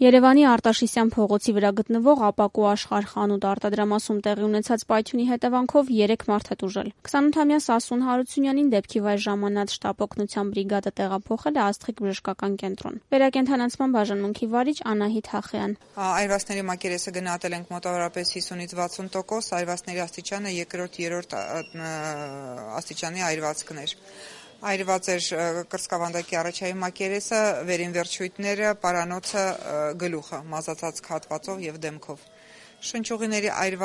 Երևանի Արտաշիսյան փողոցի վրա գտնվող ապակու աշխարհ խանութ արտադրամասում տեղի ունեցած պայթյունի հետևանքով 3 մարդ է տուժել։ 28-ամյա Սասուն Հարությունյանին դեպքի վայր ժամանած շտապօգնության բրիգադը տեղափոխել է Աստղիկ բժշկական կենտրոն։ Վերակենդանացման բաժանմունքի վարիչ Անահիտ Հախեյան. Այրվածքների մակերեսը գնահատել ենք մոտավորապես 50-ից 60%, այրվածքների աստիճանը 2-3 աստիճանի այրվածքներ։ Այրված էր կրծքավանդակի առաջային մակերեսը, վերին վերջույթները, պարանոցը, գլուխը, մազածածկ հատվածով եւ դեմքով։ Շնչուղիների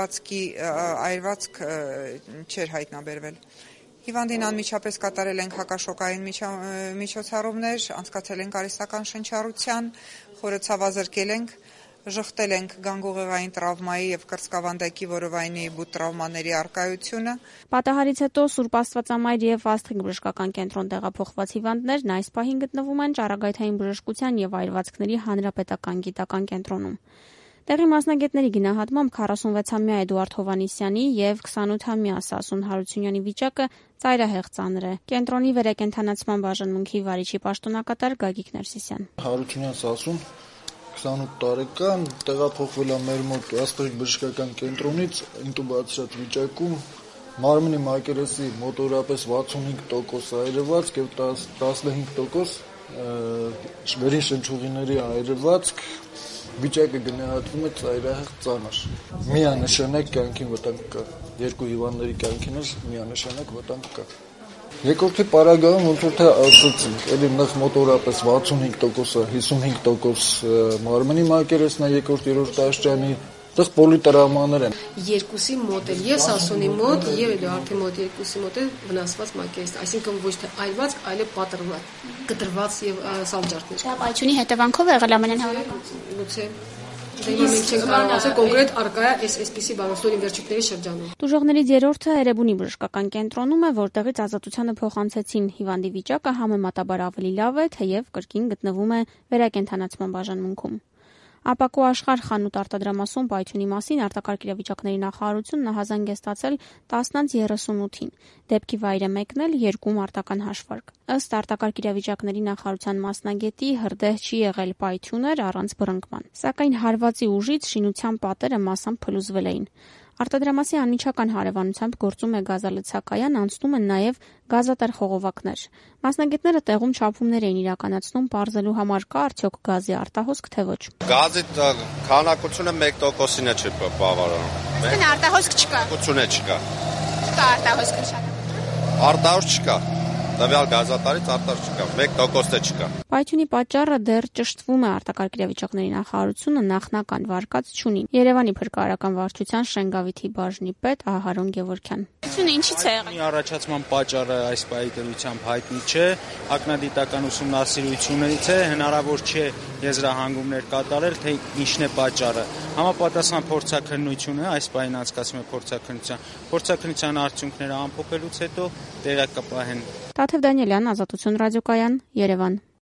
այրվածք չէր հայտնաբերվել։ Հիվանդին անմիջապես կատարել ենք հակաշոկային միջոցառումներ, անցկացրել ենք արհեստական շնչառության, խորը ցավազրկել ենք, ժխտել ենք գանգուղեղային տրավմայի եւ կրծքավանդակի որովայնի բուտ տրավմաների առկայությունը։ Պատահարից հետո Սուրբ Աստվածամայր եւ Աստղիկ բժշկական կենտրոն տեղափոխված հիվանդներն այս պահին գտնվում են Ճառագայթային բժշկության եւ այրվածքների հանրապետական գիտական կենտրոնում։ Տեղի մասնագետների գնահատմամբ 46-ամյա Էդուարդ Հովանիսյանի եւ 28-ամյա Սասուն Հարությունյանի վիճակը ծայրահեղ ծանր է։ Կենտրոնի վերակենդանացման բաժանմունքի վարիչի պաշտոնակատար Գագիկ Ներսիսյան. Հարությունյան Սասուն 28 տարեկան, տեղափոխվել է մեր մոտ Աստղիկ բժշկական կենտրոնից ինտուբացիոն վիճակում, մարմնի մակերեսի մոտավորապես 65% այրվածք եւ 15% վերին շնչուղիների այրվածք, վիճակը գնահատվում է ծայրահեղ ծանր։ Միանշանակ կյանքին վտանգ կա։ Երկու հիվանդների կյանքին միանշանակ վտանգ կա։ Երկրորդի պարագայում ոնց որ թե ասացինք, էլի նախ մոտավորապես 65%-ը, 55% մարմնի մակերեսն է, երկրորդ, երրորդ աստիճանի, այդտեղ պոլիտրավմաներ են։ Երկուսի մոտ էլ, եւ Սասունի մոտ, եւ Էդուարդի մոտ երկուսի մոտ էլ վնասված մակերեսն, այսինքն ոչ թե այրված, այլ պատրված, կտրված եւ սալջարդներ։ Դա պայթյունի հետևանքով եղել ամենայն հավանաբար։ Գուցե մենք չենք կարող ասել կոնկրետ արկա է այսպիսի բանոսորին վերջիկների շրջանում։ Տուժողներից երրորդը Էրեբունի բժշկական կենտրոնում է, որտեղից ազատությանը փոխանցեցին։ Հիվանդի վիճակը համեմատաբար ավելի լավ է, թեև կրկին գտնվում է վերակենդանացման բաժանմունքում։ Ապակու աշխարհ խանութ արտադրամասում պայթյունի մասին արտակարգ իրավիճակների նախարարությունն ահազանգ է ստացել 10-38-ին։ Դեպքի վայր է մեկնել 2 մարտական հաշվարկ։ Ըստ արտակարգ իրավիճակների նախարարության մասնագետի հրդեհ չի եղել պայթյուն էր առանց բռնկման։ Սակայն հարվածի ուժից շինության պատերը մասամբ փլուզվել էին։ Արտադրամասի անմիջական հարևանությամբ գործում է գազալցակայան, անցնում են նաև գազատար խողովակներ։ Մասնագետները տեղում չափումներ էին իրականացնում պարզելու համար կա արդյոք գազի արտահոսք թե ոչ։ Գազի քանակությունը 1%-ին է բավարարում։ Այսինքն արտահոսք չկա։ Քանակությունը չկա։ Չկա արտահոսք նշանակում։ Արտահոսք չկա։ Տվյալ գազատարից արտահոսք չկա, 1%-ը չկա։ Պայթյունի պատճառը դեռ ճշտվում է արտակարգ իրավիճակների նախարարությունը նախնական վարկած չունի։ Երևանի փրկարարական վարչության Շենգավիթի բաժնի պետ Ահարոն Գևորգյան. Պայթյունը ինչից է եղել։ Առաջացման պատճառը այս պահի դրությամբ հայտնի չէ, ակնադիտական ուսումնասիրություններից է, հնարավոր չէ եզրահանգումներ կատարել, թե ինչն է պատճառը։ Համապատասխան փորձաքննությունը այս պահին անցկացվում է փորձաքննության արդյունքները ամփոփելուց հետո տեղակ կպահեն։ Տաթև Դանիելյան, Ազատություն ռադիոկայան, Երևան։